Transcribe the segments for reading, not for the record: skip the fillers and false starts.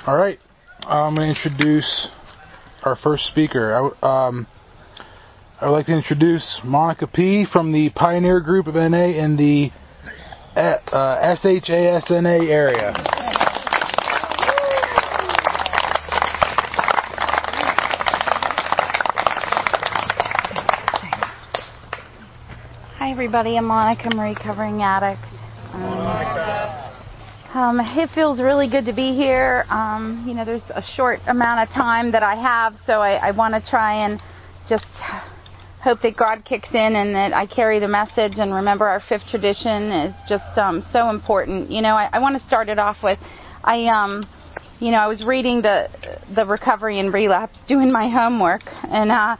All right, I'm going to introduce our first speaker. I would like to introduce Monica P. from the Pioneer Group of NA in the SHASNA area. Hi everybody, I'm Monica. I'm a recovering addict. It feels really good to be here. There's a short amount of time that I have, so I want to try and just hope that God kicks in and that I carry the message and remember our fifth tradition is just so important. I want to start it off with, I was reading the Recovery and Relapse, doing my homework, and I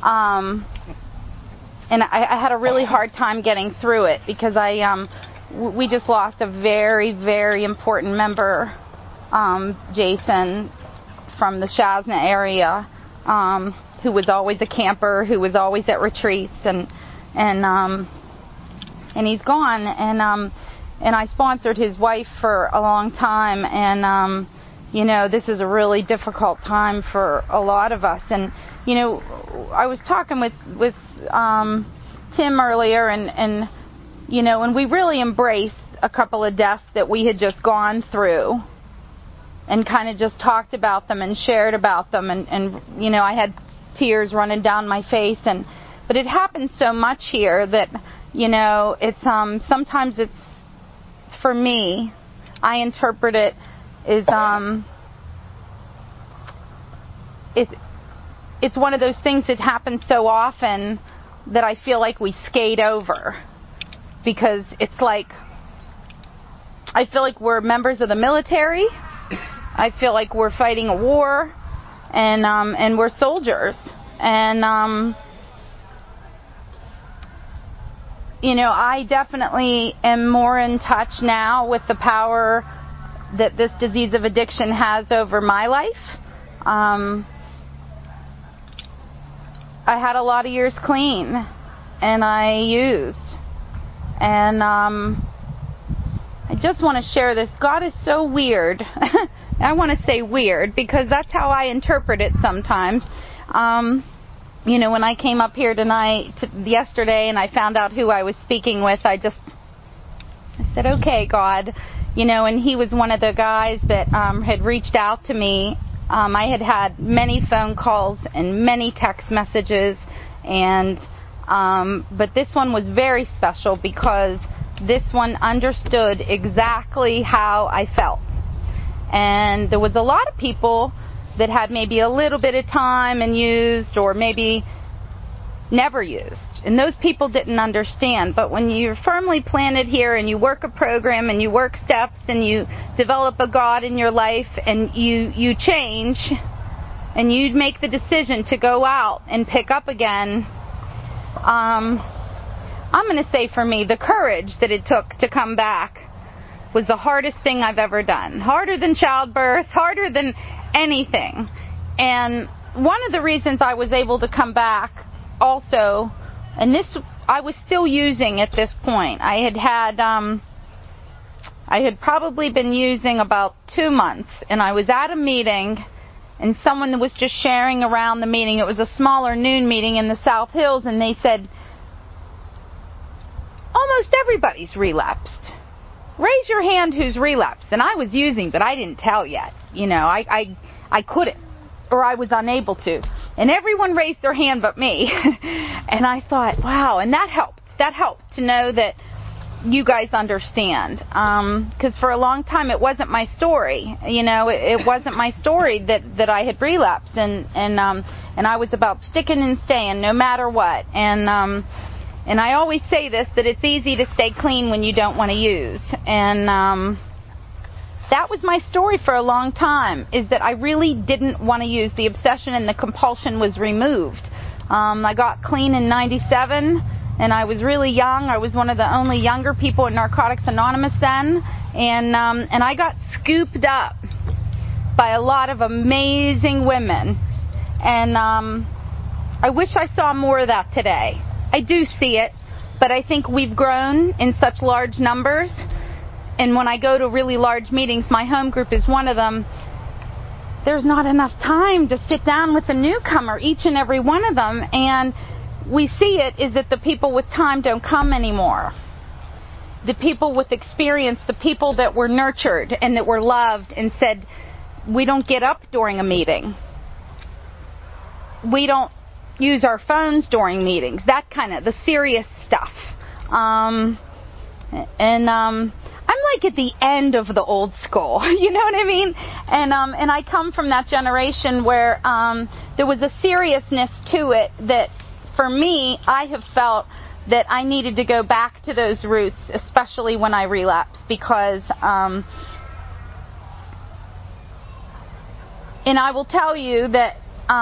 had a really hard time getting through it because we just lost a very, very important member, Jason, from the Shasna area, who was always a camper, who was always at retreats, and he's gone. And I sponsored his wife for a long time, and this is a really difficult time for a lot of us. And I was talking with Tim earlier, and we really embraced a couple of deaths that we had just gone through and kind of just talked about them and shared about them, and I had tears running down my face, but it happens so much here that it's sometimes it's, for me, I interpret it as it's one of those things that happens so often that I feel like we skate over, because it's like I feel like we're members of the military. I feel like we're fighting a war, and we're soldiers. And I definitely am more in touch now with the power that this disease of addiction has over my life. I had a lot of years clean, and I used. And I just want to share this. God is so weird. I want to say weird because that's how I interpret it sometimes. When I came up here yesterday, and I found out who I was speaking with, I said, okay, God. And he was one of the guys that had reached out to me. I had many phone calls and many text messages, but this one was very special because this one understood exactly how I felt. And there was a lot of people that had maybe a little bit of time and used, or maybe never used. And those people didn't understand. But when you're firmly planted here and you work a program and you work steps and you develop a God in your life and you change and you make the decision to go out and pick up again, I'm going to say for me, the courage that it took to come back was the hardest thing I've ever done. Harder than childbirth, harder than anything. And one of the reasons I was able to come back also, and this I was still using at this point. I had probably been using about 2 months, and I was at a meeting, and someone was just sharing around the meeting. It was a smaller noon meeting in the South Hills, and they said, almost everybody's relapsed. Raise your hand who's relapsed. And I was using, but I didn't tell yet. I couldn't, or I was unable to. And everyone raised their hand but me. And I thought, wow, and that helped. That helped to know that you guys understand. Because for a long time it wasn't my story. It wasn't my story that I had relapsed. And I was about sticking and staying no matter what. And I always say this, that it's easy to stay clean when you don't want to use. And that was my story for a long time, is that I really didn't want to use. The obsession and the compulsion was removed. I got clean in 97, and I was really young. I was one of the only younger people in Narcotics Anonymous then. And I got scooped up by a lot of amazing women. And I wish I saw more of that today. I do see it, but I think we've grown in such large numbers. And when I go to really large meetings, my home group is one of them, there's not enough time to sit down with a newcomer, each and every one of them, and we see it is that the people with time don't come anymore. The people with experience, the people that were nurtured and that were loved and said, we don't get up during a meeting. We don't use our phones during meetings. That kind of, the serious stuff. I'm like at the end of the old school, you know what I mean? And I come from that generation where there was a seriousness to it that, for me, I have felt that I needed to go back to those roots, especially when I relapsed, because, and I will tell you that,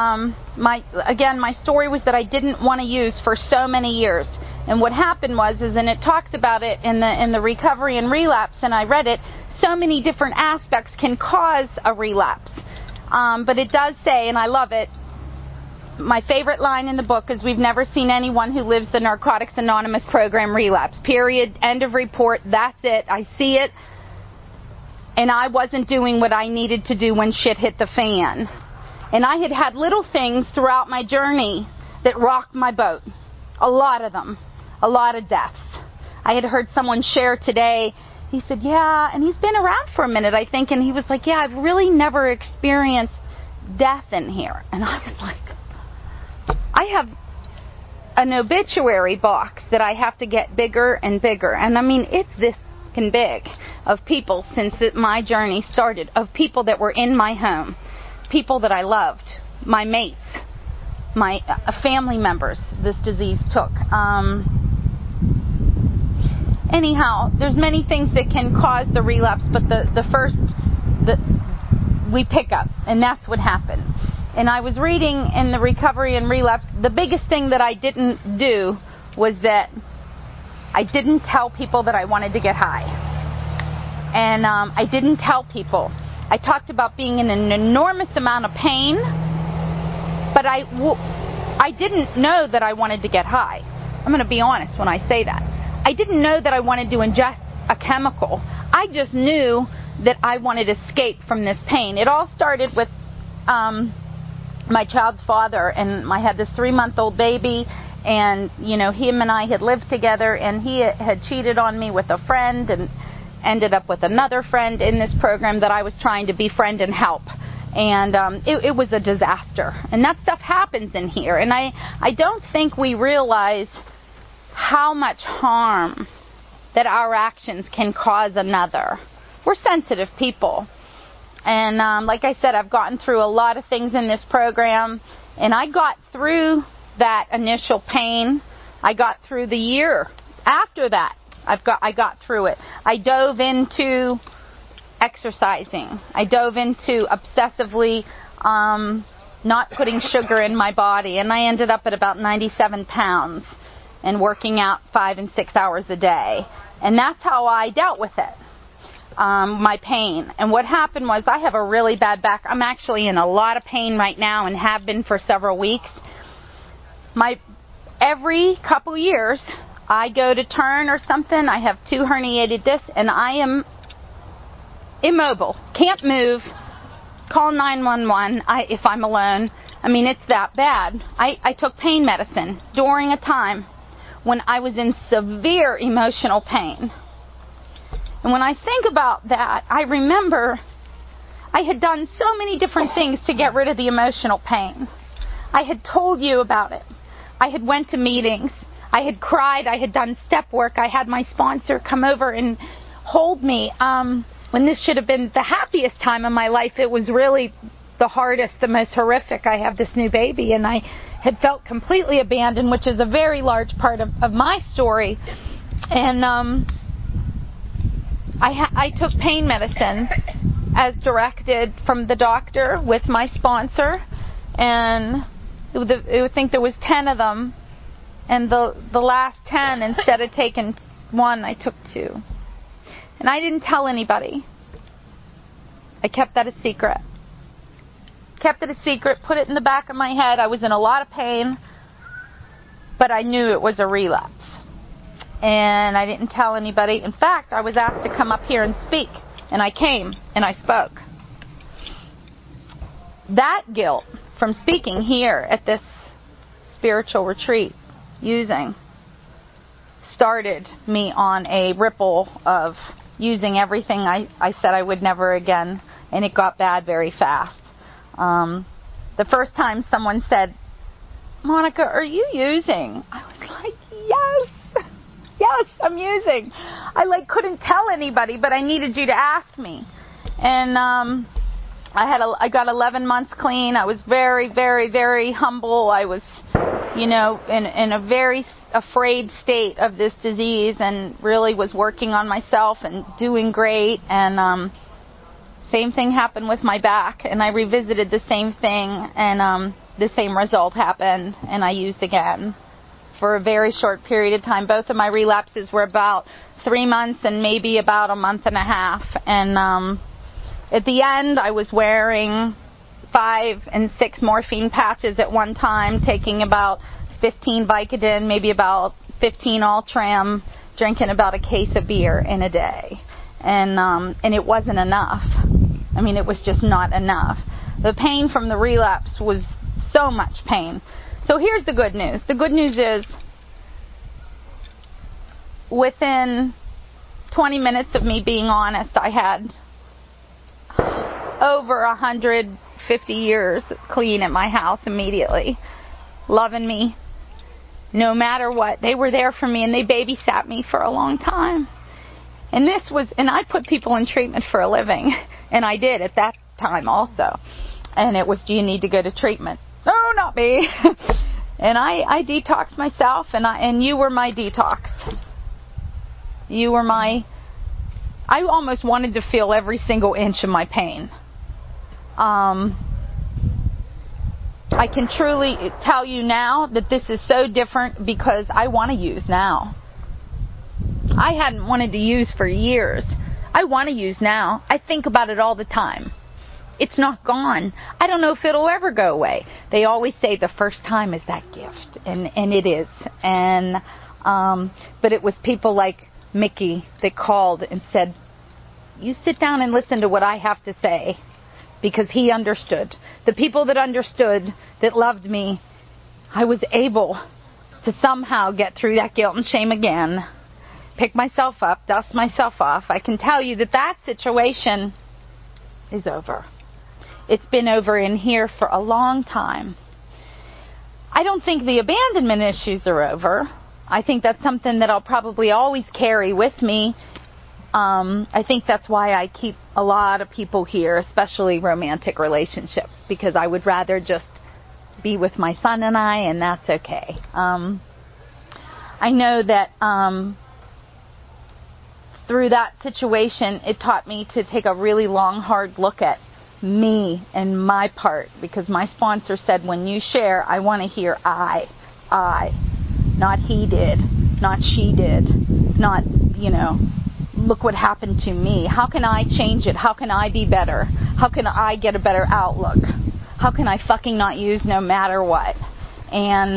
my story was that I didn't want to use for so many years. And what happened was, and it talks about it in the recovery and relapse, and I read it, so many different aspects can cause a relapse. But it does say, and I love it, my favorite line in the book is, we've never seen anyone who lives the Narcotics Anonymous program relapse. Period. End of report. That's it. I see it. And I wasn't doing what I needed to do when shit hit the fan. And I had had little things throughout my journey that rocked my boat. A lot of them. A lot of deaths. I had heard someone share today, he said, yeah, and he's been around for a minute, I think, and he was like, yeah, I've really never experienced death in here. And I was like, I have an obituary box that I have to get bigger and bigger. And I mean, it's this fucking big of people since my journey started, of people that were in my home, people that I loved, my mates, my family members this disease took. Anyhow, there's many things that can cause the relapse, but the first we pick up, and that's what happened. And I was reading in the recovery and relapse, the biggest thing that I didn't do was that I didn't tell people that I wanted to get high. And I didn't tell people. I talked about being in an enormous amount of pain, but I didn't know that I wanted to get high. I'm going to be honest when I say that. I didn't know that I wanted to ingest a chemical. I just knew that I wanted to escape from this pain. It all started with my child's father, and I had this 3-month-old baby, and him and I had lived together, and he had cheated on me with a friend and ended up with another friend in this program that I was trying to befriend and help. And it was a disaster. And that stuff happens in here. And I don't think we realize how much harm that our actions can cause another. We're sensitive people. And like I said, I've gotten through a lot of things in this program. And I got through that initial pain. I got through the year after that. I got through it. I dove into exercising. I dove into obsessively not putting sugar in my body, and I ended up at about 97 pounds and working out 5 and 6 hours a day. And that's how I dealt with it, my pain. And what happened was, I have a really bad back. I'm actually in a lot of pain right now and have been for several weeks. Every couple years, I go to turn or something, I have 2 herniated discs, and I am immobile, can't move, call 911 if I'm alone. I mean, it's that bad. I took pain medicine during a time when I was in severe emotional pain. And when I think about that, I remember I had done so many different things to get rid of the emotional pain. I had told you about it. I had went to meetings. I had cried. I had done step work. I had my sponsor come over and hold me. When this should have been the happiest time of my life, it was really the hardest, the most horrific. I have this new baby, and I had felt completely abandoned, which is a very large part of my story. And I took pain medicine as directed from the doctor with my sponsor, and I think there was 10 of them, and the last 10, instead of taking 1, I took 2. And I didn't tell anybody. I kept that a secret. Kept it a secret, put it in the back of my head. I was in a lot of pain, but I knew it was a relapse. And I didn't tell anybody. In fact, I was asked to come up here and speak, and I came, and I spoke. that guilt from speaking here at this spiritual retreat using started me on a ripple of using everything I said I would never again, and it got bad very fast. The first time someone said, Monica, are you using? I was like, yes, I'm using. I couldn't tell anybody, but I needed you to ask me. And I got 11 months clean. I was very, very, very humble. I was, in a very afraid state of this disease, and really was working on myself and doing great. And same thing happened with my back, and I revisited the same thing, and the same result happened, and I used again for a very short period of time. Both of my relapses were about 3 months and maybe about a month and a half. And at the end, I was wearing 5 and 6 morphine patches at one time, taking about 15 Vicodin, maybe about 15 Ultram, drinking about a case of beer in a day. And it wasn't enough. I mean, it was just not enough. The pain from the relapse was so much pain. So here's the good news. The good news is, within 20 minutes of me being honest, I had over 150 years clean at my house immediately, loving me no matter what. They were there for me, and they babysat me for a long time. And I put people in treatment for a living, and I did at that time also. And it was, do you need to go to treatment? No, not me. And I detoxed myself, and you were my detox. You were I almost wanted to feel every single inch of my pain. I can truly tell you now that this is so different because I want to use now. I hadn't wanted to use for years. I want to use now. I think about it all the time. It's not gone. I don't know if it'll ever go away. They always say the first time is that gift, and it is. And but it was people like Mickey that called and said, you sit down and listen to what I have to say, because he understood. The people that understood, that loved me, I was able to somehow get through that guilt and shame again, pick myself up, dust myself off. I can tell you that situation is over. It's been over in here for a long time. I don't think the abandonment issues are over. I think that's something that I'll probably always carry with me. I think that's why I keep a lot of people here, especially romantic relationships, because I would rather just be with my son and that's okay. I know that through that situation, it taught me to take a really long, hard look at me and my part, because my sponsor said, when you share, I want to hear I, not he did, not she did, not, look what happened to me. How can I change it? How can I be better? How can I get a better outlook? How can I fucking not use no matter what? And,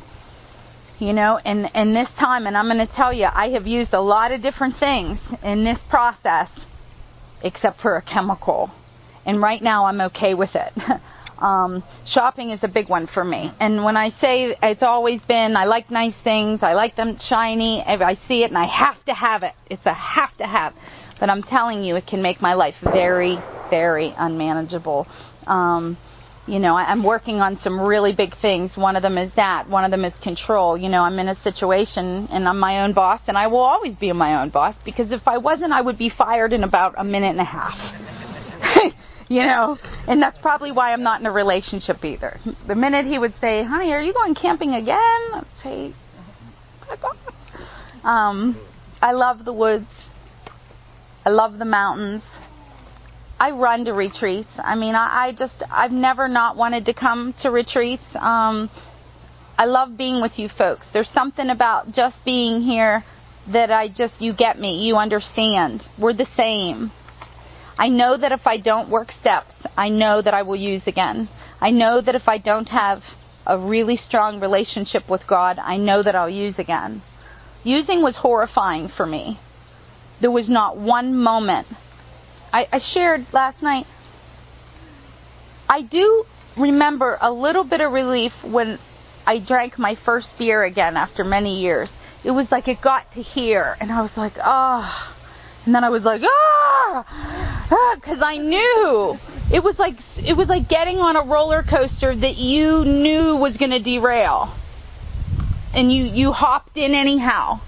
and this time, and I'm going to tell you, I have used a lot of different things in this process, except for a chemical. And right now I'm okay with it. Shopping is a big one for me. And when I say it's always been, I like nice things, I like them shiny, if I see it and I have to have it. It's a have to have. But I'm telling you, it can make my life very, very unmanageable. I'm working on some really big things. One of them is that. One of them is control. I'm in a situation and I'm my own boss, and I will always be my own boss, because if I wasn't, I would be fired in about a minute and a half. And that's probably why I'm not in a relationship either. The minute he would say, honey, are you going camping again? I'd say, back off. I love the woods. I love the mountains. I run to retreats. I mean, I've never not wanted to come to retreats. I love being with you folks. There's something about just being here that you get me. You understand. We're the same. I know that if I don't work steps, I know that I will use again. I know that if I don't have a really strong relationship with God, I know that I'll use again. Using was horrifying for me. There was not one moment. I shared last night, I do remember a little bit of relief when I drank my first beer again after many years. It was like it got to here, and I was like, ah. And then I was like, because I knew it was like getting on a roller coaster that you knew was going to derail, and you hopped in anyhow.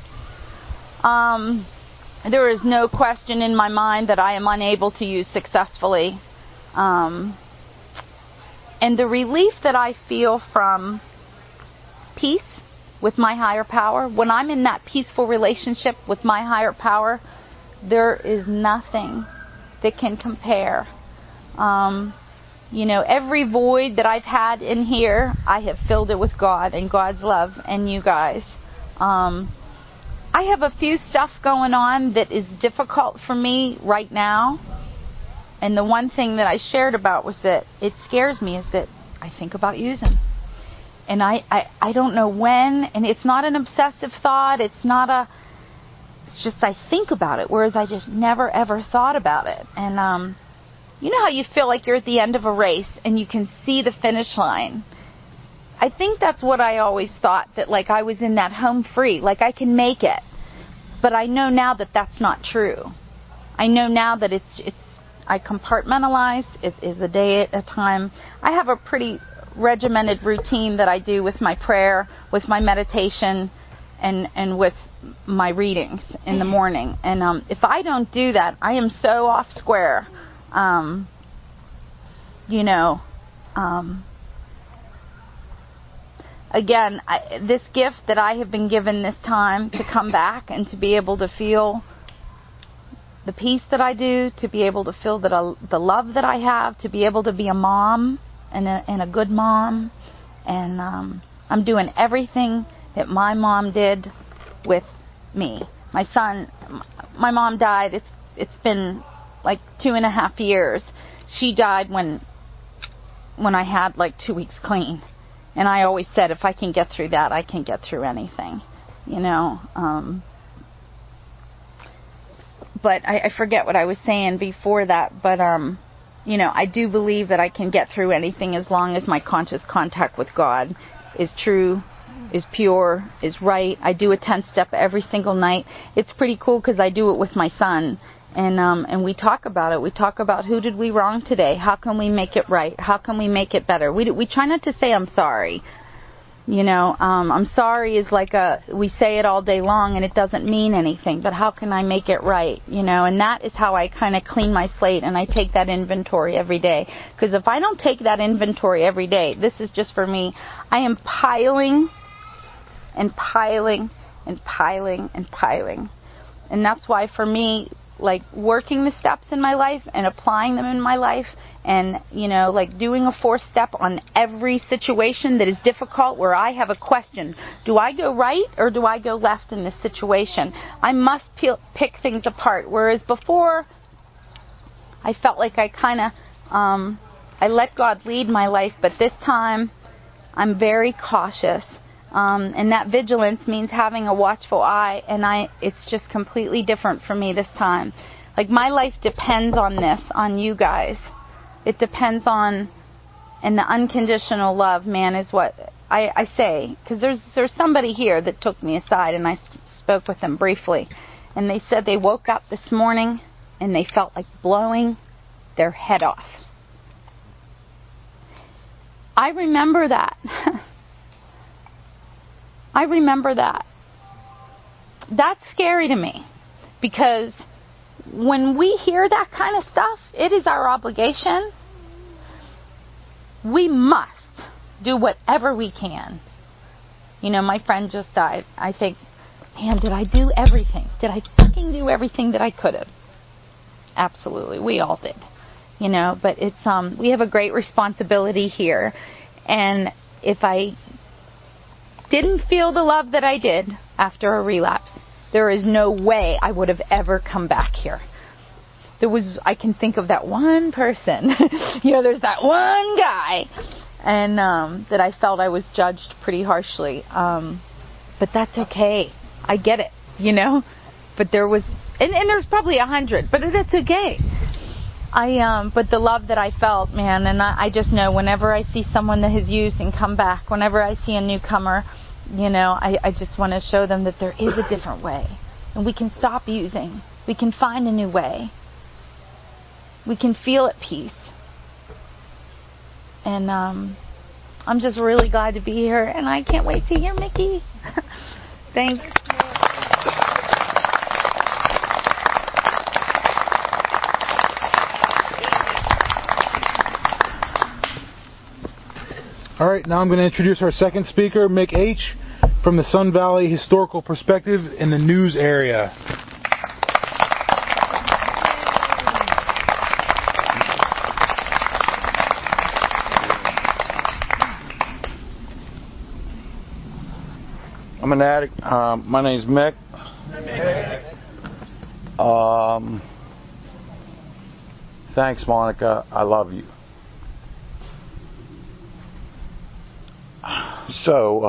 There is no question in my mind that I am unable to use successfully. And the relief that I feel from peace with my higher power, when I'm in that peaceful relationship with my higher power, there is nothing that can compare. Every void that I've had in here, I have filled it with God and God's love and you guys. I have a few stuff going on that is difficult for me right now. And the one thing that I shared about was that it scares me is that I think about using. And I don't know when, and it's not an obsessive thought, it's just I think about it, whereas I just never ever thought about it. And you know how you feel like you're at the end of a race and you can see the finish line? I think that's what I always thought, that like I was in that home free, like I can make it. But I know now that that's not true. I know now that I compartmentalize, it is a day at a time. I have a pretty regimented routine that I do with my prayer, with my meditation, and with my readings in the morning. And if I don't do that, I am so off square. Again, this gift that I have been given this time to come back and to be able to feel the peace that I do, to be able to feel the love that I have, to be able to be a mom and a good mom. And I'm doing everything that my mom did with me. My mom died. It's been like 2.5 years. She died when I had like 2 weeks clean. And I always said, if I can get through that, I can get through anything, But I forget what I was saying before that. But, I do believe that I can get through anything as long as my conscious contact with God is true, is pure, is right. I do a 10-step every single night. It's pretty cool because I do it with my son. And we talk about it. We talk about who did we wrong today? How can we make it right? How can we make it better? We try not to say I'm sorry. I'm sorry is like we say it all day long and it doesn't mean anything. But how can I make it right? And that is how I kind of clean my slate, and I take that inventory every day. Because if I don't take that inventory every day, this is just for me, I am piling and piling and piling and piling. And that's why for me, like working the steps in my life and applying them in my life, and like doing a 4th step on every situation that is difficult where I have a question, do I go right or do I go left in this situation? I must pick things apart, whereas before I felt like I kind of I let God lead my life, but this time I'm very cautious. And that vigilance means having a watchful eye, and it's just completely different for me this time. Like my life depends on this, on you guys. It depends on, and the unconditional love, man, is what I say. Because there's somebody here that took me aside, and I spoke with them briefly, and they said they woke up this morning and they felt like blowing their head off. I remember that. I remember that. That's scary to me, because when we hear that kind of stuff, it is our obligation. We must do whatever we can. My friend just died. I think, man, did I do everything? Did I fucking do everything that I could have? Absolutely. We all did. But it's we have a great responsibility here. And if I didn't feel the love that I did after a relapse, there is no way I would have ever come back here. I can think of that one person, there's that one guy, and that I felt I was judged pretty harshly. But that's okay. I get it, But there was, and there's probably 100, but that's okay. But the love that I felt, man, and I just know whenever I see someone that has used and come back, whenever I see a newcomer, I just want to show them that there is a different way. And we can stop using. We can find a new way. We can feel at peace. And I'm just really glad to be here, and I can't wait to hear Mickey. Thanks. All right, now I'm going to introduce our second speaker, Mick H., from the Sun Valley Historical Perspective in the news area. I'm an addict. My name's Mick. Thanks, Monica. I love you. So,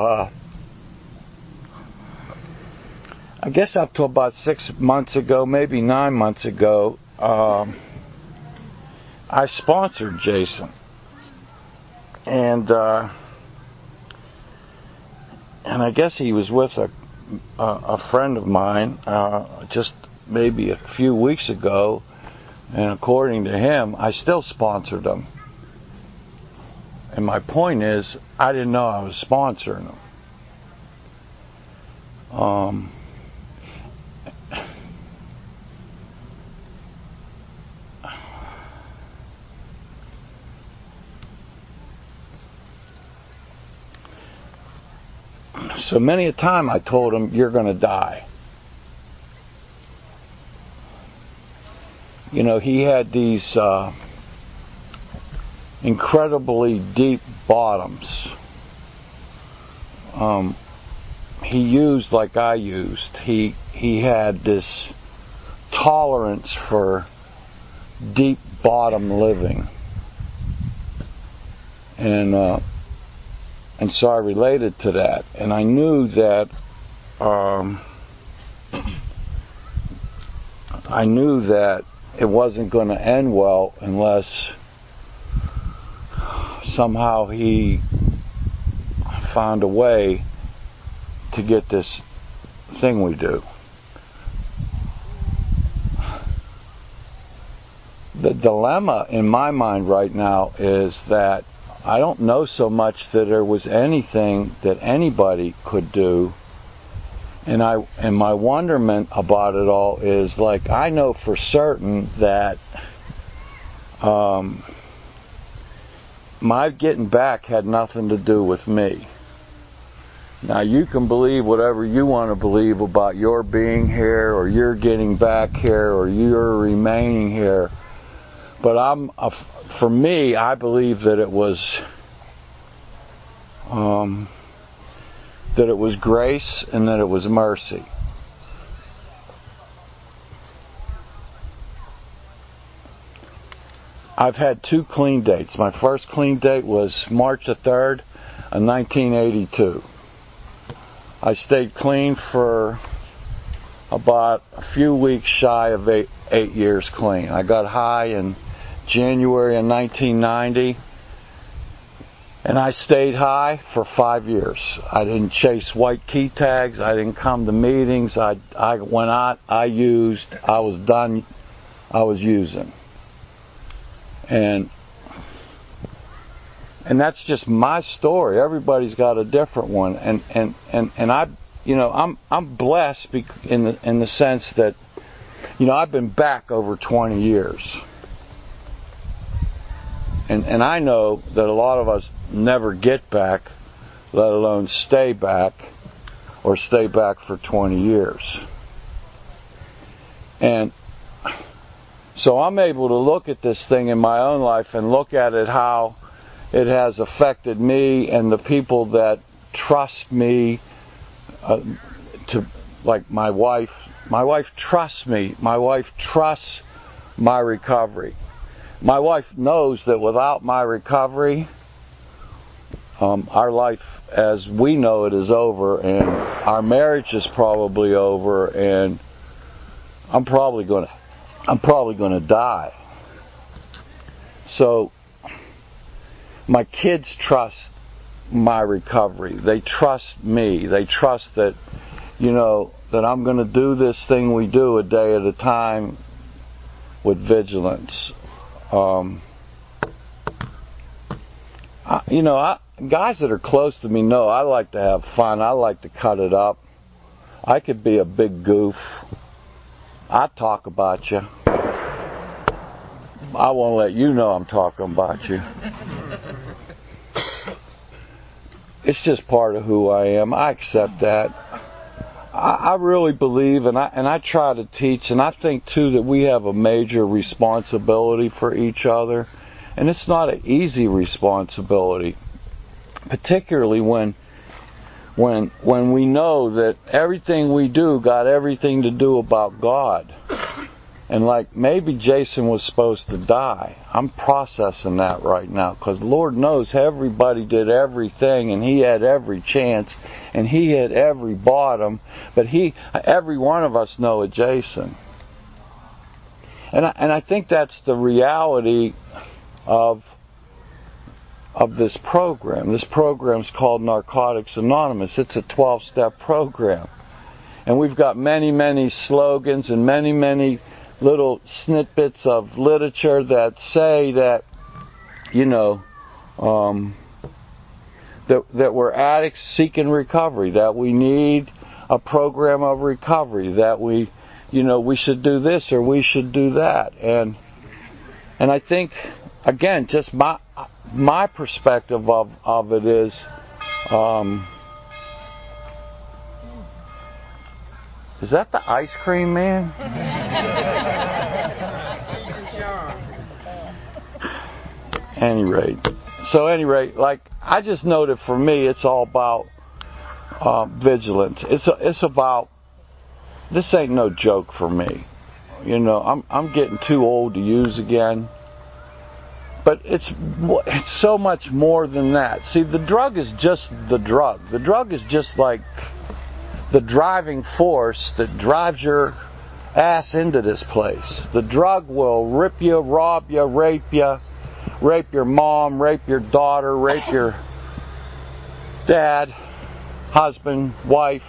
I guess up to about 6 months ago, maybe 9 months ago, I sponsored Jason. And I guess he was with a friend of mine just maybe a few weeks ago, and according to him, I still sponsored him. And my point is, I didn't know I was sponsoring him. So many a time I told him, you're going to die. He had these incredibly deep bottoms. He used like I used. He had this tolerance for deep bottom living. And so I related to that, and I knew that it wasn't going to end well unless somehow he found a way to get this thing we do. The dilemma in my mind right now is that I don't know so much that there was anything that anybody could do, and my wonderment about it all is, like, I know for certain that my getting back had nothing to do with me. Now, you can believe whatever you want to believe about your being here, or your getting back here, or your remaining here. But for me, I believe that it was grace and that it was mercy. I've had 2 clean dates. My first clean date was March the 3rd of 1982. I stayed clean for about a few weeks shy of 8 years clean. I got high in January of 1990, and I stayed high for 5 years. I didn't chase white key tags. I didn't come to meetings. I went out. I used. I was done. I was using. And that's just my story. Everybody's got a different one. And I, I'm blessed in the sense that, I've been back over 20 years. And I know that a lot of us never get back, let alone stay back, or stay back for 20 years. And so I'm able to look at this thing in my own life and look at it how it has affected me and the people that trust me, like my wife. My wife trusts me. My wife trusts my recovery. My wife knows that without my recovery, our life as we know it is over, and our marriage is probably over, and I'm probably going to die. So my kids trust my recovery. They trust me. They trust that, that I'm going to do this thing we do a day at a time with vigilance. Guys that are close to me know I like to have fun. I like to cut it up. I could be a big goof. I talk about you. I won't let you know I'm talking about you. It's just part of who I am. I accept that. I really believe, and I try to teach, and I think too that we have a major responsibility for each other, and it's not an easy responsibility, particularly when we know that everything we do got everything to do about God. And like maybe Jason was supposed to die. I'm processing that right now because Lord knows everybody did everything and he had every chance and he hit every bottom. But every one of us know a Jason. And I think that's the reality of this program. This program's called Narcotics Anonymous. It's a 12-step program. And we've got many, many slogans and many, many little snippets of literature that say that, that we're addicts seeking recovery, that we need a program of recovery, that we should do this or we should do that. And I think, again, just my perspective of it is, is that the ice cream man? Any rate, like I just know that for me, it's all about vigilance. It's about, this ain't no joke for me. I'm getting too old to use again. But it's so much more than that. See, the drug is just the drug. The drug is just like the driving force that drives your ass into this place. The drug will rip you, rob you, rape your mom, rape your daughter, rape your dad, husband, wife.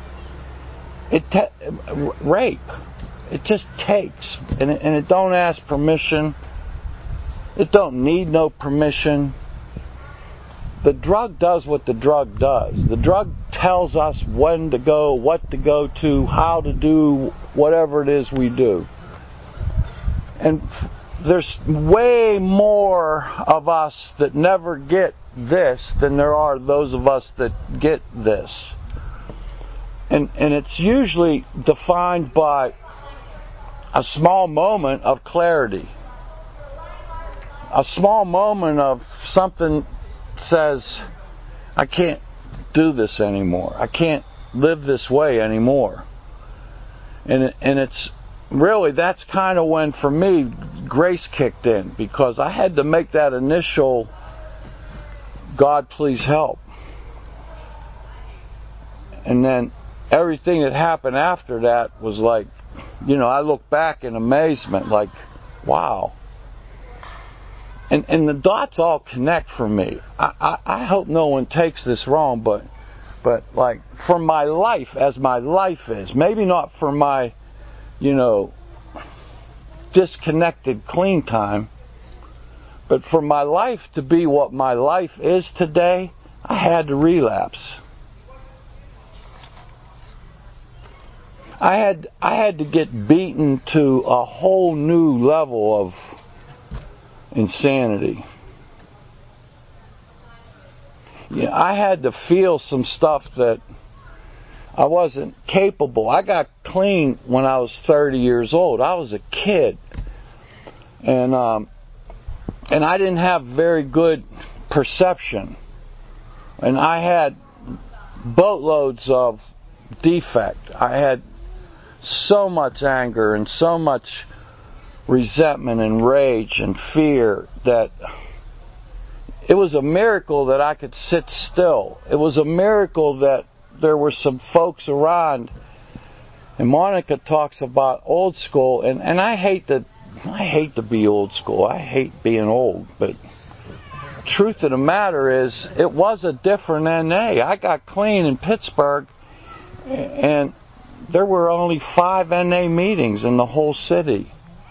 Rape. It just takes, and it don't ask permission. It don't need no permission. The drug does what the drug does. The drug tells us when to go, what to go to, how to do whatever it is we do. And there's way more of us that never get this than there are those of us that get this. And it's usually defined by a small moment of clarity. A small moment of something says, I can't do this anymore. I can't live this way anymore. And it's really, that's kind of when, for me, grace kicked in, because I had to make that initial, God, please help. And then everything that happened after that was like, I look back in amazement, like, wow. And the dots all connect for me. I hope no one takes this wrong, but like for my life as my life is, maybe not for my, disconnected clean time, but for my life to be what my life is today, I had to relapse. I had to get beaten to a whole new level of insanity. I had to feel some stuff that I wasn't capable. I got clean when I was 30 years old. I was a kid. And I didn't have very good perception. And I had boatloads of defect. I had so much anger and so much resentment and rage and fear that it was a miracle that I could sit still. It was a miracle that there were some folks around. And Monica talks about old school, and I hate that I hate to be old school. I hate being old, but truth of the matter is, it was a different NA. I got clean in Pittsburgh, and there were only 5 NA meetings in the whole city.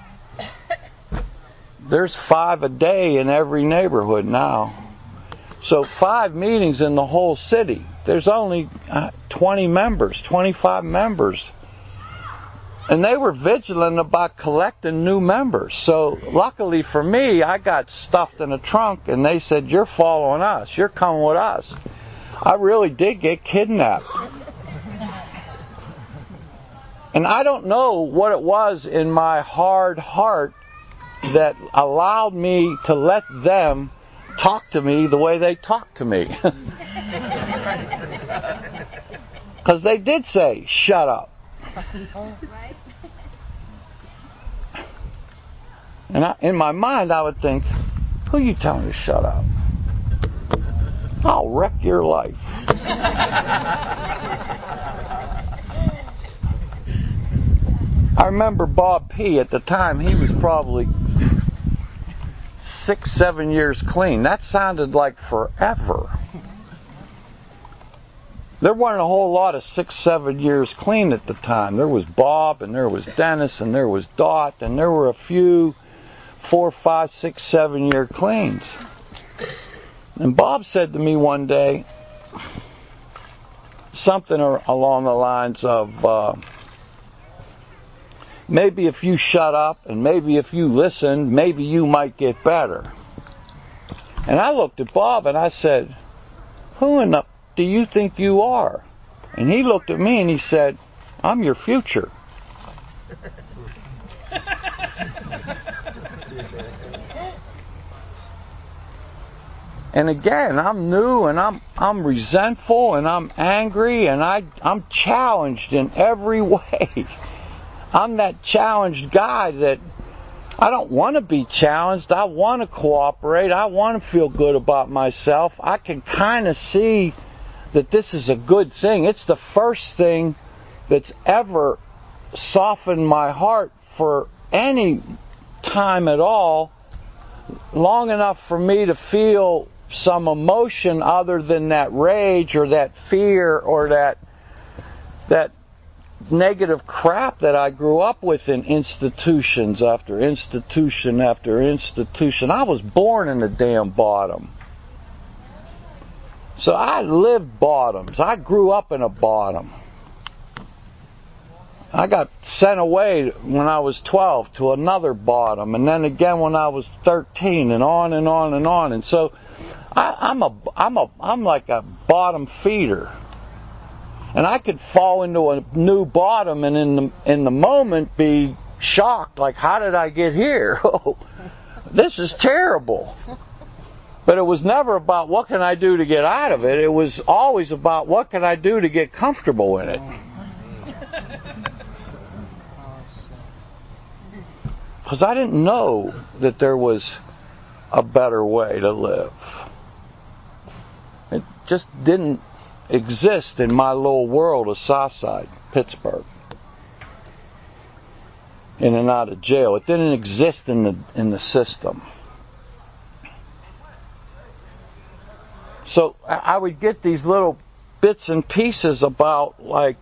There's 5 a day in every neighborhood now. So 5 meetings in the whole city. There's only 20 members, 25 members. And they were vigilant about collecting new members. So luckily for me, I got stuffed in a trunk, and they said, "You're following us. You're coming with us." I really did get kidnapped. And I don't know what it was in my hard heart that allowed me to let them talk to me the way they talked to me. Because they did say, "Shut up." And in my mind, I would think, who are you telling to shut up? I'll wreck your life. I remember Bob P. at the time, he was probably 6-7 years clean. That sounded like forever. There weren't a whole lot of 6-7 years clean at the time. There was Bob, and there was Dennis, and there was Dot, and there were a few 4, 5, 6, 7 year cleans. And Bob said to me one day something along the lines of, maybe if you shut up and maybe if you listen, maybe you might get better. And I looked at Bob and I said, "Who in the do you think you are?" And he looked at me and he said, "I'm your future." And again, I'm new and I'm resentful and I'm angry and I'm challenged in every way. I'm that challenged guy that I don't want to be challenged. I want to cooperate. I want to feel good about myself. I can kind of see that this is a good thing. It's the first thing that's ever softened my heart for any time at all, long enough for me to feel some emotion other than that rage or that fear or that negative crap that I grew up with in institutions after institution after institution. I was born in the damn bottom. So I lived bottoms. I grew up in a bottom. I got sent away when I was 12 to another bottom, and then again when I was 13, and on and on and on. And so I'm like a bottom feeder, and I could fall into a new bottom, and in the moment be shocked, like, how did I get here? Oh, this is terrible. But it was never about what can I do to get out of it. It was always about what can I do to get comfortable in it. Because I didn't know that there was a better way to live. It just didn't exist in my little world of Southside, Pittsburgh. In and out of jail. It didn't exist in the system. So I would get these little bits and pieces about, like,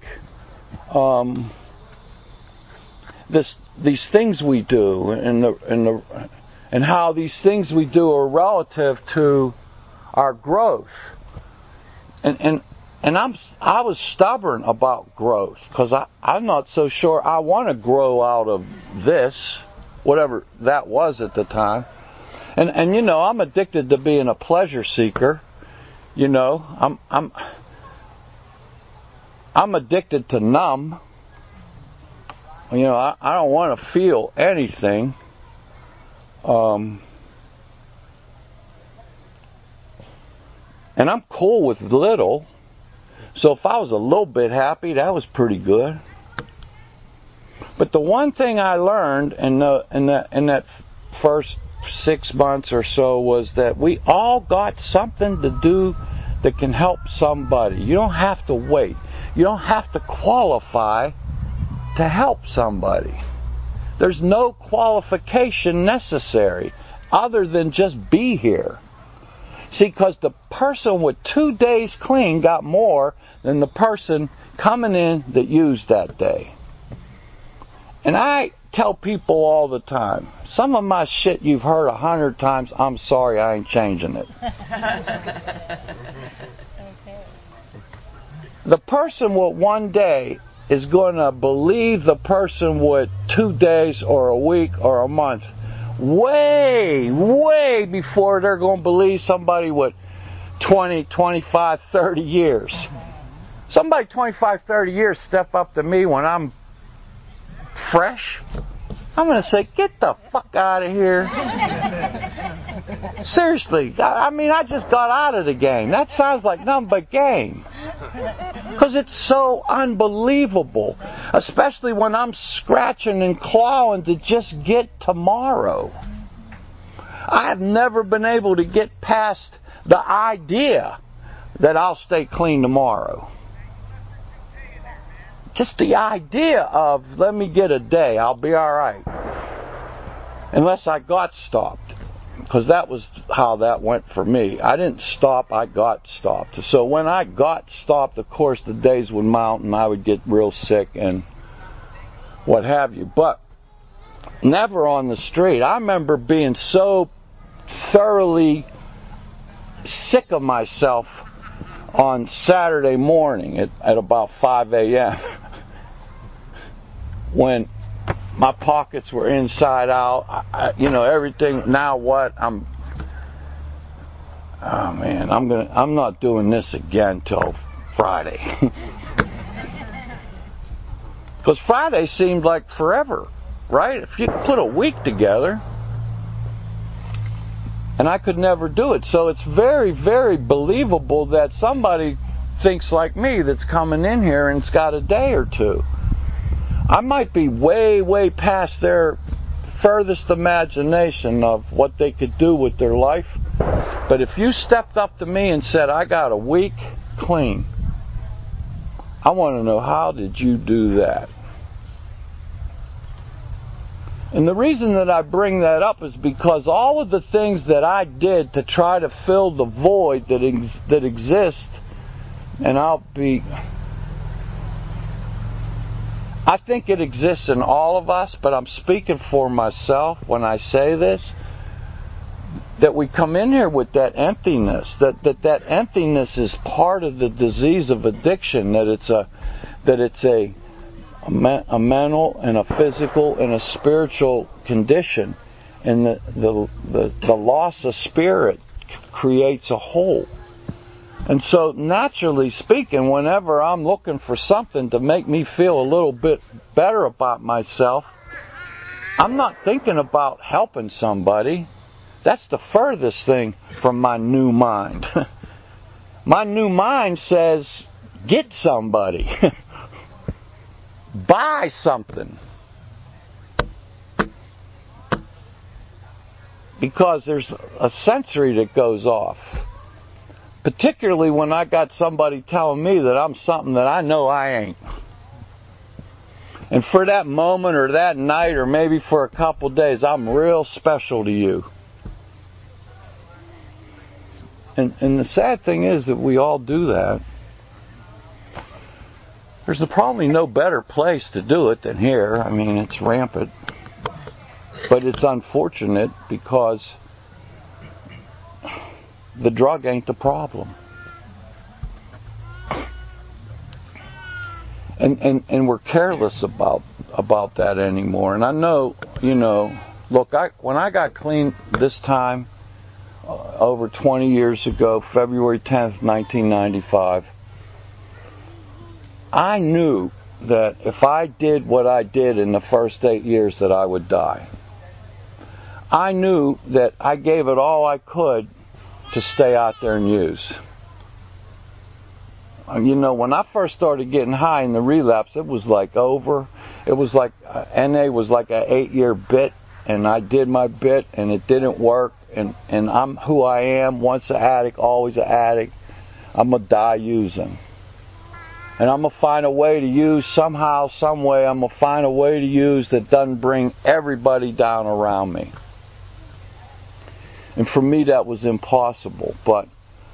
these things we do and how these things we do are relative to our growth. And I was stubborn about growth because I'm not so sure I want to grow out of this, whatever that was at the time. And you know, I'm addicted to being a pleasure seeker. You know, I'm addicted to numb. You know, I don't want to feel anything. And I'm cool with little. So if I was a little bit happy, that was pretty good. But the one thing I learned in that first 6 months or so was that we all got something to do that can help somebody. You don't have to wait. You don't have to qualify to help somebody. There's no qualification necessary other than just be here. See, because the person with 2 days clean got more than the person coming in that used that day. And I tell people all the time, some of my shit you've heard 100 times, I'm sorry, I ain't changing it. The person with 1 day is going to believe the person with 2 days or a week or a month way before they're going to believe somebody with 20, 25, 30 years. Somebody 25, 30 years step up to me when I'm fresh, I'm going to say, get the fuck out of here. Seriously, I just got out of the game. That sounds like nothing but game. Because it's so unbelievable. Especially when I'm scratching and clawing to just get tomorrow. I have never been able to get past the idea that I'll stay clean tomorrow. Just the idea of, let me get a day, I'll be alright. Unless I got stopped. Because that was how that went for me. I didn't stop, I got stopped. So when I got stopped, of course, the days would mount and I would get real sick and what have you. But never on the street. I remember being so thoroughly sick of myself on Saturday morning at about 5 a.m. when my pockets were inside out, everything. Now what? I'm not doing this again till Friday. Because Friday seemed like forever, right? If you put a week together, and I could never do it. So it's very, very believable that somebody thinks like me that's coming in here and it's got a day or two. I might be way past their furthest imagination of what they could do with their life. But if you stepped up to me and said, I got a week clean, I want to know, how did you do that? And the reason that I bring that up is because all of the things that I did to try to fill the void that exists, and I think it exists in all of us, but I'm speaking for myself when I say this, that we come in here with that emptiness, that emptiness is part of the disease of addiction, that it's a mental and a physical and a spiritual condition, and the loss of spirit creates a hole. And so naturally speaking, whenever I'm looking for something to make me feel a little bit better about myself, I'm not thinking about helping somebody. That's the furthest thing from my new mind. My new mind says, get somebody. Buy something. Because there's a sensory that goes off. Particularly when I got somebody telling me that I'm something that I know I ain't. And for that moment or that night or maybe for a couple days, I'm real special to you. And the sad thing is that we all do that. There's probably no better place to do it than here. I mean, it's rampant. But it's unfortunate because the drug ain't the problem. And we're careless about that anymore. And I know, look, when I got clean this time, over 20 years ago, February 10th, 1995, I knew that if I did what I did in the first 8 years that I would die. I knew that I gave it all I could to stay out there and use. When I first started getting high in the relapse, it was like over. It was like NA was like an 8-year bit, and I did my bit, and it didn't work. And I'm who I am. Once an addict, always an addict. I'm gonna die using. And I'm going to find a way to use, somehow, some way, I'm going to find a way to use that doesn't bring everybody down around me. And for me, that was impossible. But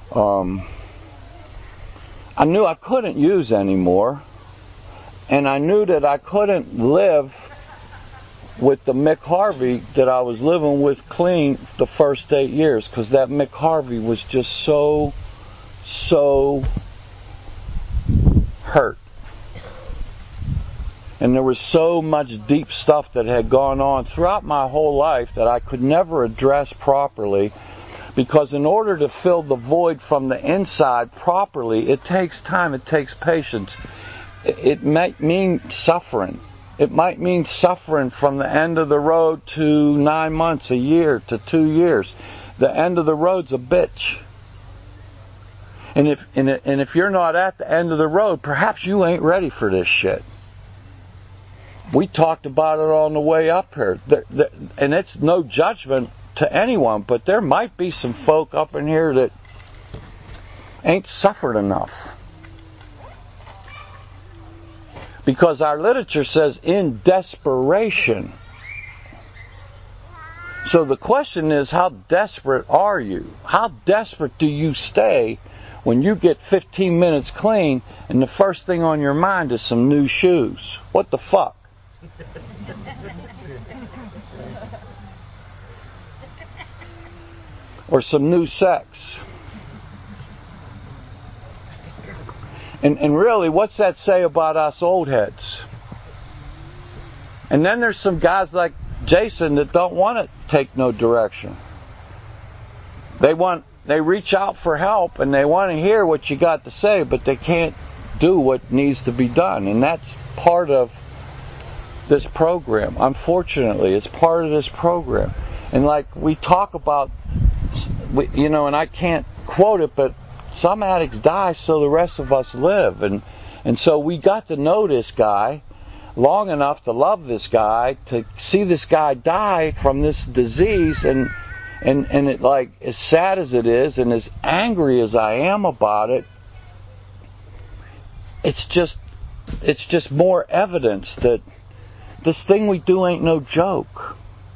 I knew I couldn't use anymore. And I knew that I couldn't live with the Mick Harvey that I was living with clean the first 8 years. Because that Mick Harvey was just so hurt. And there was so much deep stuff that had gone on throughout my whole life that I could never address properly, because in order to fill the void from the inside properly, it takes time, it takes patience. It might mean suffering. It might mean suffering from the end of the road to 9 months, a year, to 2 years. The end of the road's a bitch. And if you're not at the end of the road, perhaps you ain't ready for this shit. We talked about it on the way up here. And it's no judgment to anyone, but there might be some folk up in here that ain't suffered enough. Because our literature says in desperation. So the question is, how desperate are you? How desperate do you stay when you get 15 minutes clean and the first thing on your mind is some new shoes? What the fuck? Or some new sex. And really, what's that say about us old heads? And then there's some guys like Jason that don't want to take no direction. They reach out for help and they want to hear what you got to say, but they can't do what needs to be done. And that's part of this program. Unfortunately, it's part of this program. And like we talk about, and I can't quote it, but some addicts die so the rest of us live. And so we got to know this guy long enough to love this guy, to see this guy die from this disease, and it, like, as sad as it is and as angry as I am about it, it's just more evidence that this thing we do ain't no joke.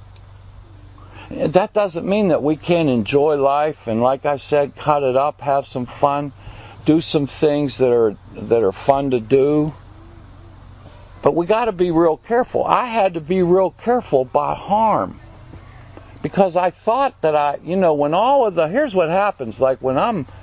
That doesn't mean that we can't enjoy life and, like I said, cut it up, have some fun, do some things that are fun to do. But we got to be real careful. I had to be real careful about harm, because I thought that here's what happens. Like when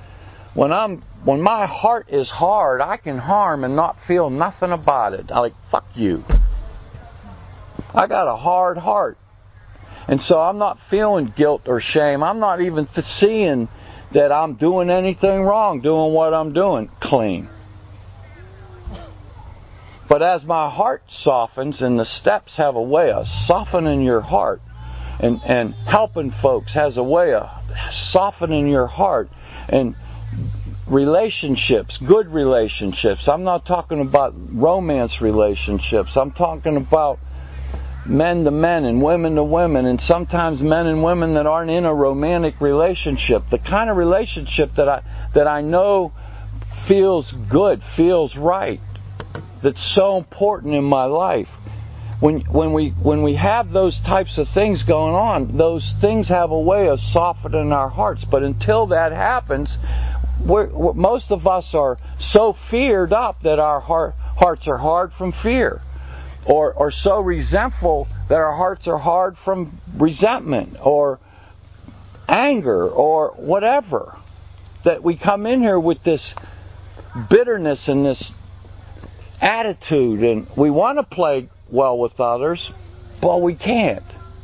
my heart is hard, I can harm and not feel nothing about it. I'm like, fuck you. I got a hard heart. And so I'm not feeling guilt or shame. I'm not even seeing that I'm doing anything wrong, doing what I'm doing clean. But as my heart softens, and the steps have a way of softening your heart, and helping folks has a way of softening your heart, and relationships, good relationships. I'm not talking about romance relationships. I'm talking about men to men and women to women, and sometimes men and women that aren't in a romantic relationship. The kind of relationship that I know feels good, feels right, that's so important in my life. When we have those types of things going on, those things have a way of softening our hearts. But until that happens, most of us are so feared up that our hearts are hard from fear. Or so resentful that our hearts are hard from resentment or anger or whatever. That we come in here with this bitterness and this attitude, and we want to play well with others, but we can't.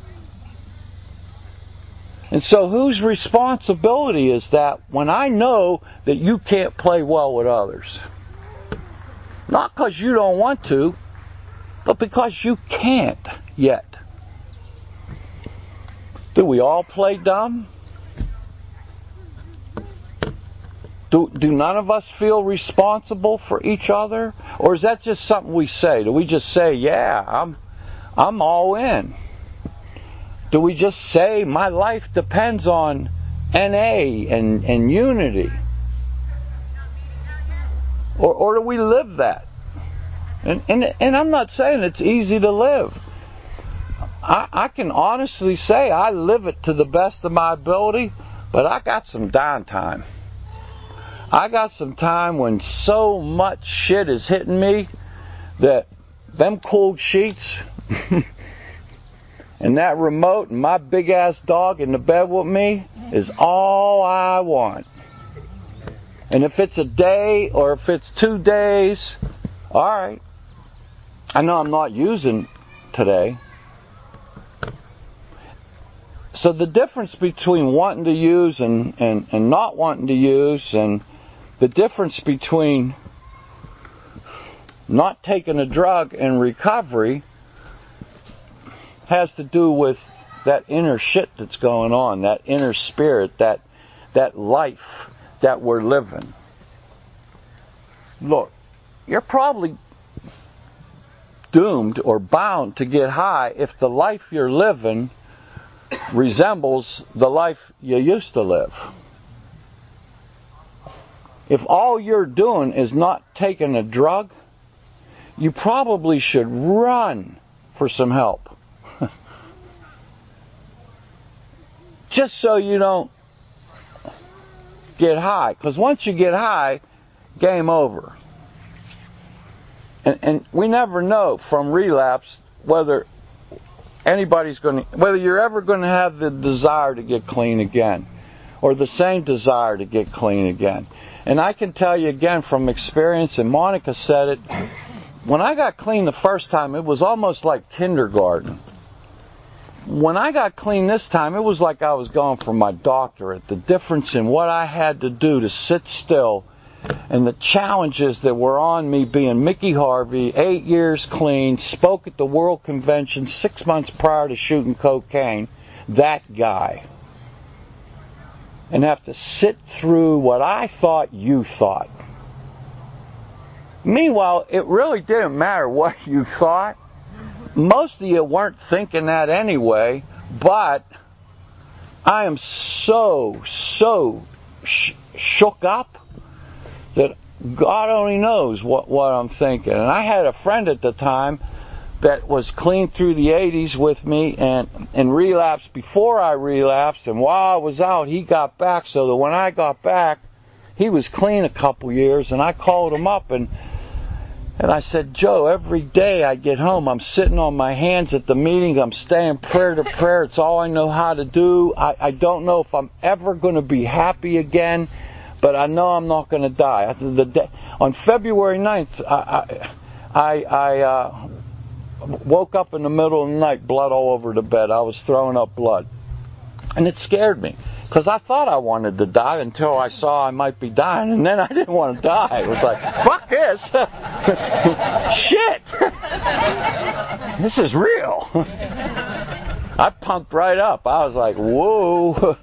And so whose responsibility is that when I know that you can't play well with others? Not because you don't want to, but because you can't yet. Do we all play dumb? Do none of us feel responsible for each other? Or is that just something we say? Do we just say, yeah, I'm all in? Do we just say, my life depends on NA and unity? Or do we live that? And I'm not saying it's easy to live. I can honestly say I live it to the best of my ability, but I got some downtime. I got some time when so much shit is hitting me that them cold sheets and that remote and my big ass dog in the bed with me is all I want. And if it's a day or if it's 2 days, alright. I know I'm not using today. So the difference between wanting to use and not wanting to use, and the difference between not taking a drug and recovery has to do with that inner shit that's going on, that inner spirit, that life that we're living. Look, you're probably doomed or bound to get high if the life you're living resembles the life you used to live. If all you're doing is not taking a drug, you probably should run for some help. Just so you don't get high. Because once you get high, game over. And we never know from relapse whether you're ever going to have the desire to get clean again, or the same desire to get clean again. And I can tell you again from experience, and Monica said it, when I got clean the first time, it was almost like kindergarten. When I got clean this time, it was like I was going for my doctorate. The difference in what I had to do to sit still and the challenges that were on me being Mickey Harvey, 8 years clean, spoke at the World Convention 6 months prior to shooting cocaine, that guy. And have to sit through what I thought you thought. Meanwhile, it really didn't matter what you thought. Most of you weren't thinking that anyway, but I am so shook up that God only knows what I'm thinking. And I had a friend at the time that was clean through the 80s with me and relapsed before I relapsed. And while I was out, he got back, so that when I got back, he was clean a couple years. And I called him up and I said, Joe, every day I get home, I'm sitting on my hands at the meeting. I'm staying prayer to prayer. It's all I know how to do. I don't know if I'm ever going to be happy again, but I know I'm not going to die. On February 9th, I woke up in the middle of the night, blood all over the bed. I was throwing up blood. And it scared me, because I thought I wanted to die until I saw I might be dying, and then I didn't want to die. It was like, fuck this. Shit. This is real. I punked right up. I was like, whoa.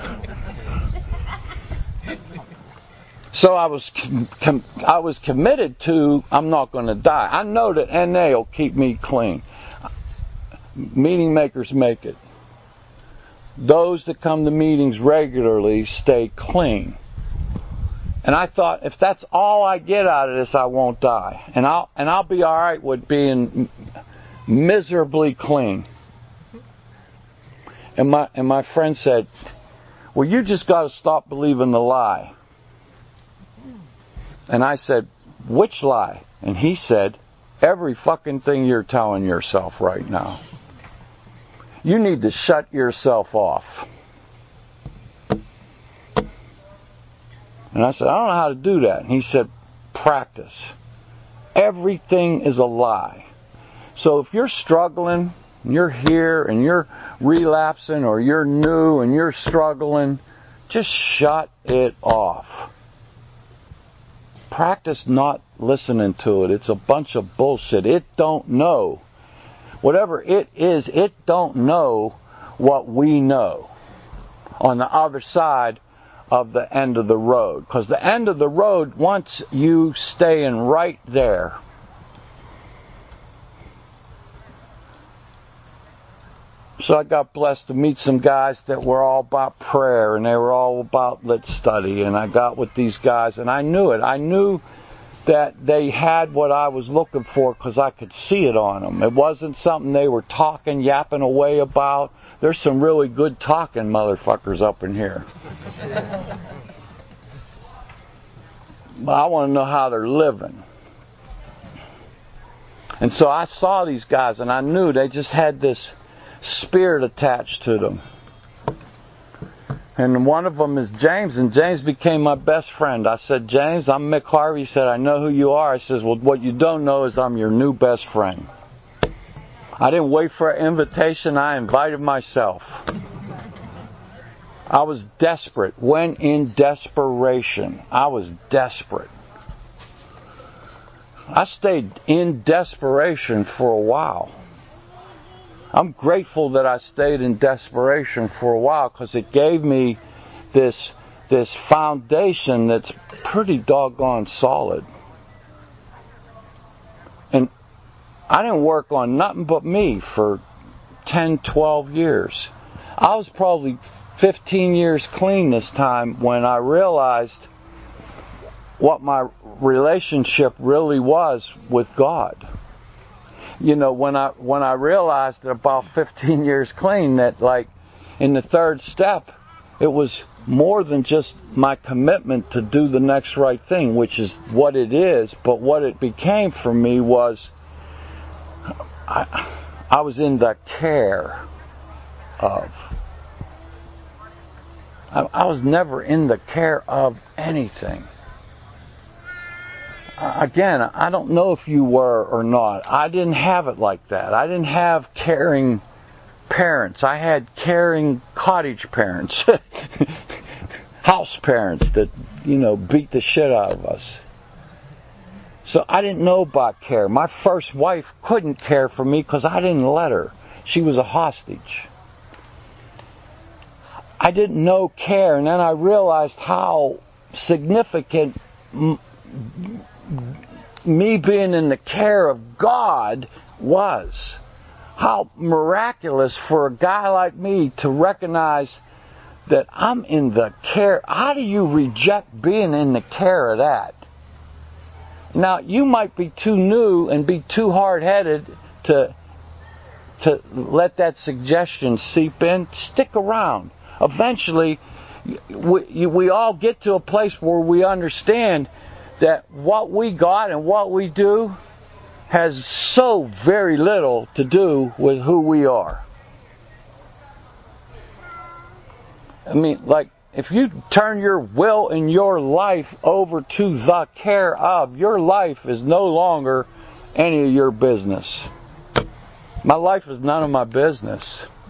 So I was committed to, I'm not going to die. I know that NA will keep me clean. Meeting makers make it. Those that come to meetings regularly stay clean. And I thought, if that's all I get out of this, I won't die. And I'll be all right with being miserably clean. And my friend said, well, you just got to stop believing the lie. And I said, which lie? And he said, every fucking thing you're telling yourself right now. You need to shut yourself off. And I said, I don't know how to do that. And he said, practice. Everything is a lie. So if you're struggling, and you're here, and you're relapsing, or you're new, and you're struggling, just shut it off. Practice not listening to it. It's a bunch of bullshit. It don't know. Whatever it is, it don't know what we know on the other side of the end of the road. Because the end of the road wants you staying right there. So I got blessed to meet some guys that were all about prayer, and they were all about let's study. And I got with these guys, and I knew it. I knew that they had what I was looking for because I could see it on them. It wasn't something they were talking, yapping away about. There's some really good talking motherfuckers up in here. But I want to know how they're living. And so I saw these guys and I knew they just had this spirit attached to them. And one of them is James, and James became my best friend. I said, James, I'm Mick Harvey. He said, I know who you are. I says, well, what you don't know is I'm your new best friend. I didn't wait for an invitation. I invited myself. I was desperate. Went in desperation. I was desperate. I stayed in desperation for a while. I'm grateful that I stayed in desperation for a while because it gave me this foundation that's pretty doggone solid. And I didn't work on nothing but me for 10, 12 years. I was probably 15 years clean this time when I realized what my relationship really was with God. You know, when I realized at about 15 years clean that, like, in the third step, it was more than just my commitment to do the next right thing, which is what it is, but what it became for me was I was in the care of. I was never in the care of anything. Again, I don't know if you were or not. I didn't have it like that. I didn't have caring parents. I had caring cottage parents. House parents that, beat the shit out of us. So I didn't know about care. My first wife couldn't care for me because I didn't let her. She was a hostage. I didn't know care, and then I realized how significant me being in the care of God was. How miraculous for a guy like me to recognize that I'm in the care. How do you reject being in the care of that? Now, you might be too new and be too hard-headed to let that suggestion seep in. Stick around. Eventually, we all get to a place where we understand that what we got and what we do has so very little to do with who we are. I mean, like, if you turn your will and your life over to the care of, your life is no longer any of your business. My life is none of my business.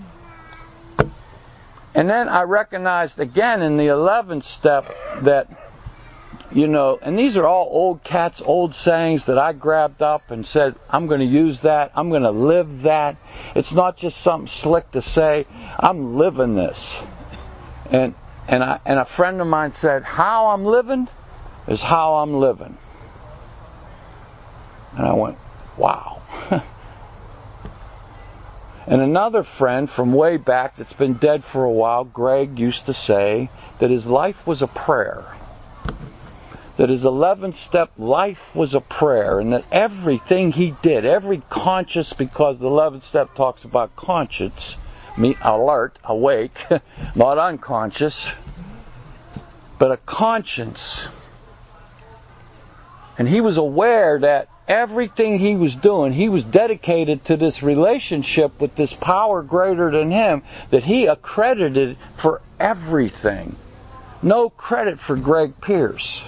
And then I recognized again in the 11th step that, and these are all old cats, old sayings that I grabbed up and said, I'm going to use that. I'm going to live that. It's not just something slick to say. I'm living this. And a friend of mine said, how I'm living is how I'm living. And I went, wow. And another friend from way back that's been dead for a while, Greg, used to say that his life was a prayer. That his 11th step life was a prayer, and that everything he did, every conscious, because the 11th step talks about conscience, alert, awake, not unconscious, but a conscience. And he was aware that everything he was doing, he was dedicated to this relationship with this power greater than him that he accredited for everything. No credit for Greg Pierce.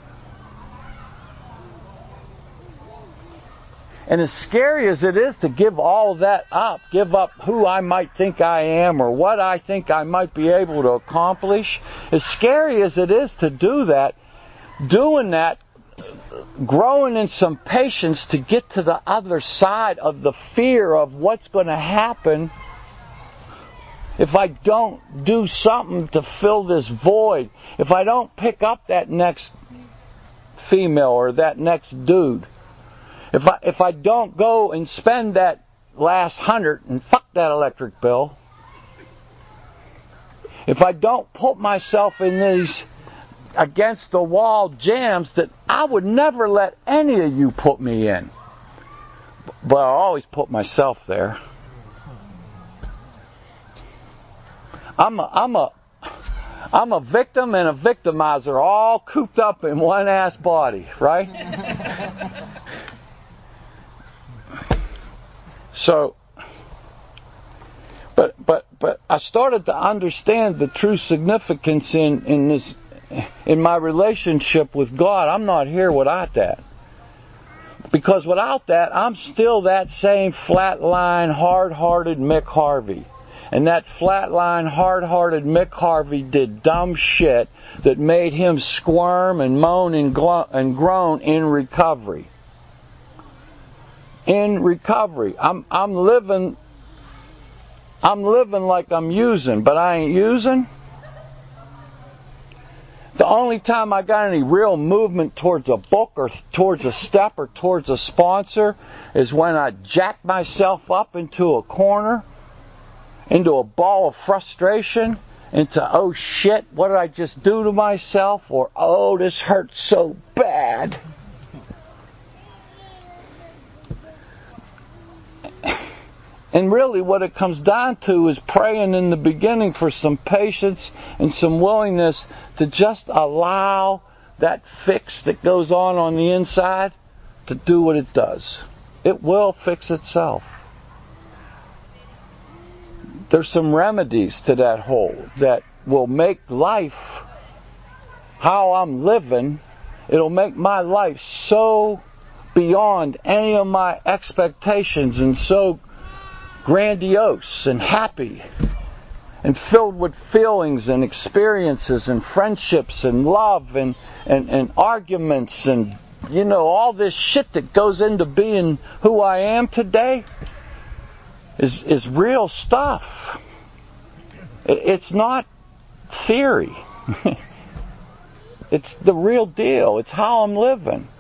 And as scary as it is to give all that up, give up who I might think I am or what I think I might be able to accomplish, as scary as it is to do that, doing that, growing in some patience to get to the other side of the fear of what's going to happen if I don't do something to fill this void, if I don't pick up that next female or that next dude, if I don't go and spend that last $100 and fuck that electric bill, if I don't put myself in these against the wall jams that I would never let any of you put me in. But I always put myself there. I'm a victim and a victimizer all cooped up in one ass body, right? So, but I started to understand the true significance in my relationship with God. I'm not here without that. Because without that, I'm still that same flatline, hard-hearted Mick Harvey. And that flatline, hard-hearted Mick Harvey did dumb shit that made him squirm and moan and groan in recovery. In recovery. I'm living like I'm using, but I ain't using. The only time I got any real movement towards a book or towards a step or towards a sponsor is when I jack myself up into a corner, into a ball of frustration, into, oh shit, what did I just do to myself? Or, oh, this hurts so bad. And really what it comes down to is praying in the beginning for some patience and some willingness to just allow that fix that goes on the inside to do what it does. It will fix itself. There's some remedies to that hole that will make life, how I'm living, it'll make my life so beyond any of my expectations and so grandiose and happy and filled with feelings and experiences and friendships and love and arguments and, you know, all this shit that goes into being who I am today is real stuff. It's not theory. It's the real deal. It's how I'm living.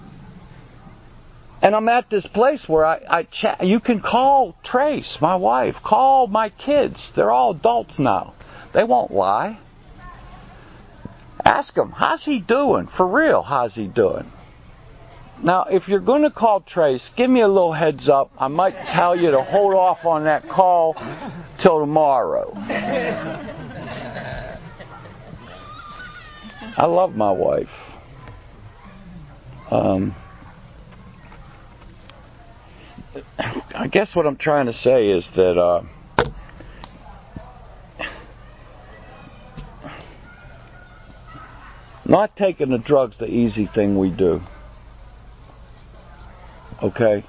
And I'm at this place where I chat. You can call Trace, my wife. Call my kids. They're all adults now. They won't lie. Ask them, how's he doing? For real, how's he doing? Now, if you're going to call Trace, give me a little heads up. I might tell you to hold off on that call till tomorrow. I love my wife. I guess what I'm trying to say is that not taking the drug's the easy thing we do. Okay?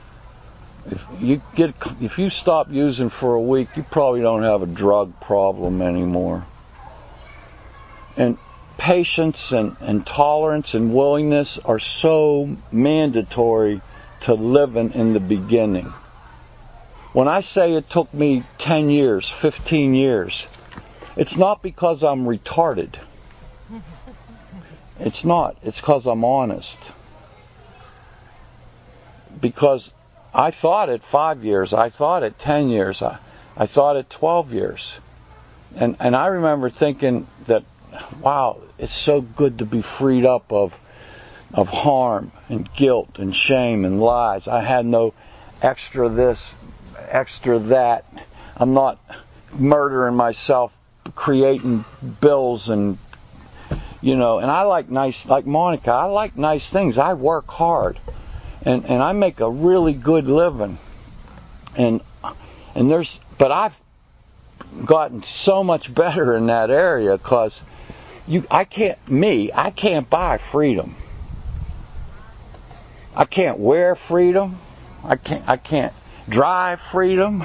If you stop using for a week, you probably don't have a drug problem anymore. And patience and tolerance and willingness are so mandatory to living in the beginning. When I say it took me 10 years, 15 years, it's not because I'm retarded. It's not. It's because I'm honest. Because I thought it 5 years, I thought it 10 years, I thought it 12 years. And I remember thinking that, wow, it's so good to be freed up of harm and guilt and shame and lies. I had no extra this, extra that. I'm not murdering myself, creating bills and, you know, and I like Monica, I like nice things. I work hard and I make a really good living. But I've gotten so much better in that area because I can't buy freedom. I can't wear freedom. I can't drive freedom.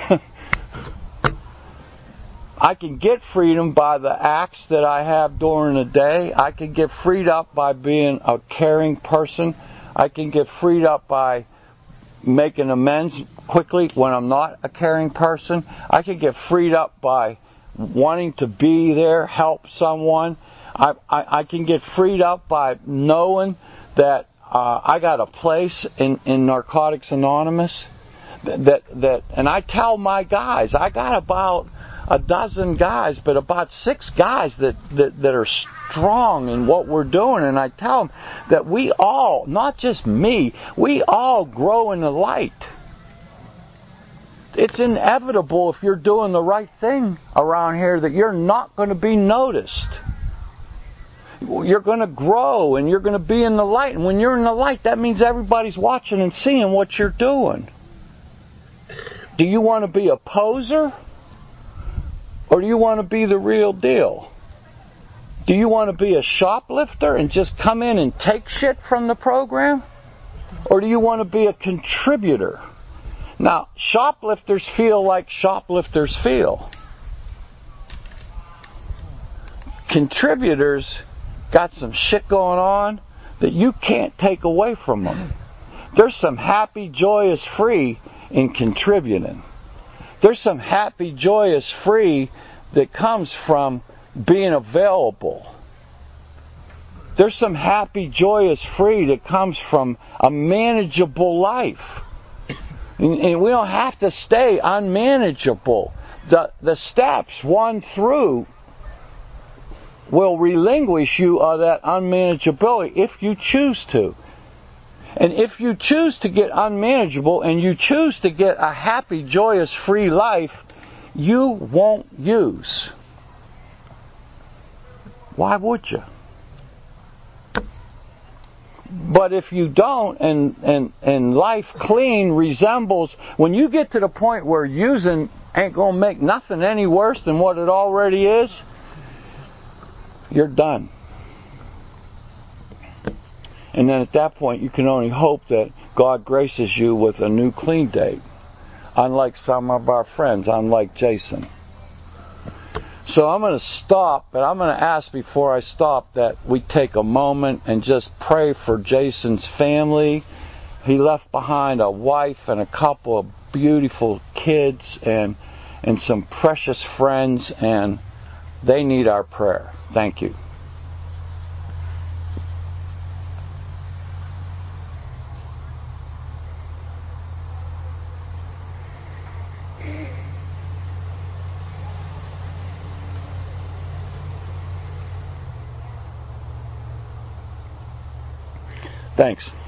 I can get freedom by the acts that I have during the day. I can get freed up by being a caring person. I can get freed up by making amends quickly when I'm not a caring person. I can get freed up by wanting to be there, help someone. I can get freed up by knowing that I got a place in Narcotics Anonymous that and I tell my guys, I got about a dozen guys, but about 6 guys that are strong in what we're doing. And I tell them that we all, not just me, we all grow in the light. It's inevitable if you're doing the right thing around here that you're not going to be noticed. You're going to grow and you're going to be in the light. And when you're in the light, that means everybody's watching and seeing what you're doing. Do you want to be a poser? Or do you want to be the real deal? Do you want to be a shoplifter and just come in and take shit from the program? Or do you want to be a contributor? Now, shoplifters feel like shoplifters feel. Contributors got some shit going on that you can't take away from them. There's some happy, joyous free in contributing. There's some happy, joyous free that comes from being available. There's some happy, joyous free that comes from a manageable life. And we don't have to stay unmanageable. The steps 1 through will relinquish you of that unmanageability if you choose to. And if you choose to get unmanageable and you choose to get a happy, joyous, free life, you won't use. Why would you? But if you don't, and life clean resembles, when you get to the point where using ain't going to make nothing any worse than what it already is, you're done. And then at that point, you can only hope that God graces you with a new clean date. Unlike some of our friends, unlike Jason. So I'm going to stop, but I'm going to ask before I stop that we take a moment and just pray for Jason's family. He left behind a wife and a couple of beautiful kids and some precious friends, and they need our prayer. Thank you. Thanks.